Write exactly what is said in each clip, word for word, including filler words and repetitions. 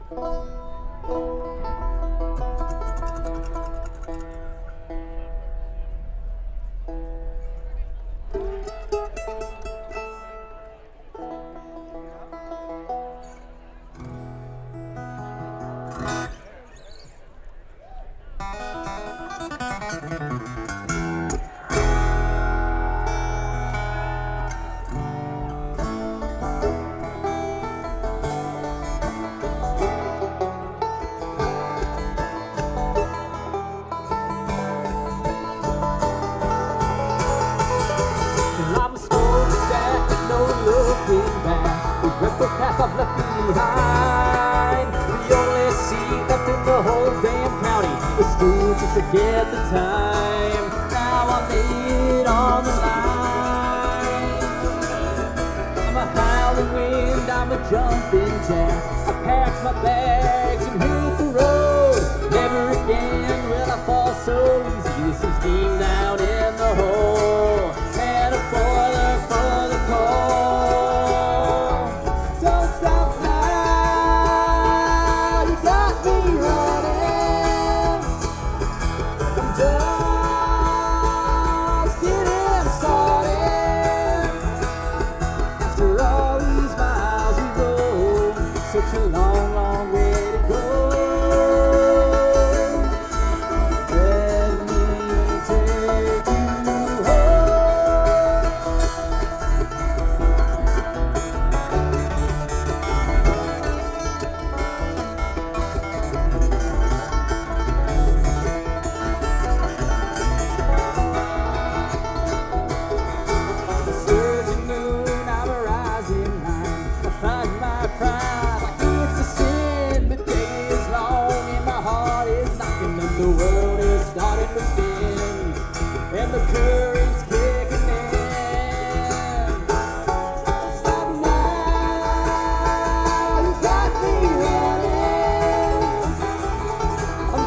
Path I've left behind. The only seat left in the whole damn county was school to forget the time. Now I lay it on the line. I'm a howling wind, I'm a jumping jack. I packed my bags and hit the road. Never again will I fall so easy with some steam down in the hole and a boiler for the coal. Such a long, long way to go. Let me take you home. The surging moon, I'm a rising line. I find my pride. The world is starting to spin, and the current's kicking in. Stop now, you got me running. I'm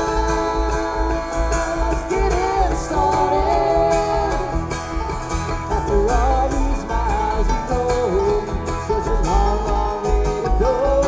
just getting started. After all these miles you go, such a long, long way to go.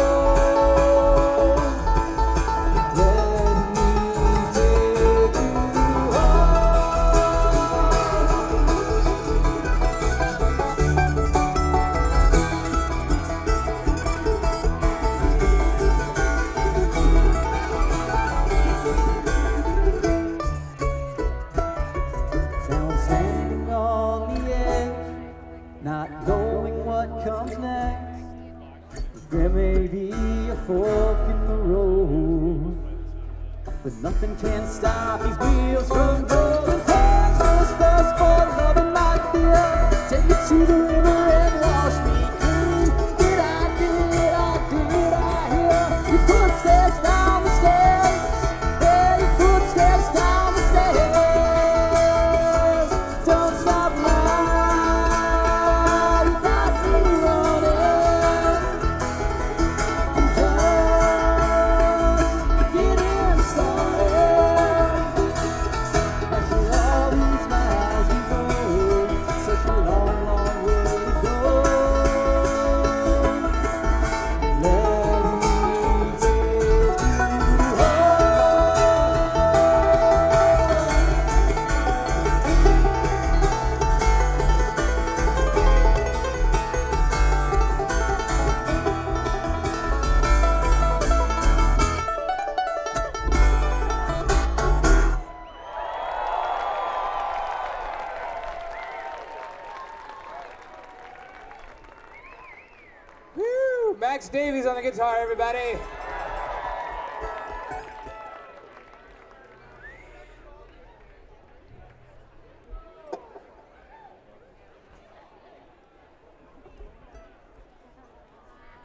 Not knowing what comes next. There may be a fork in the road, but nothing can stop these wheels from rolling. Precious thirst for love and not fear. Take me to the river and wash me clean. Did I, did I, did I hear your footsteps down the stairs? Yeah, your footsteps down the stairs. Don't stop now. Max Davies on the guitar, everybody.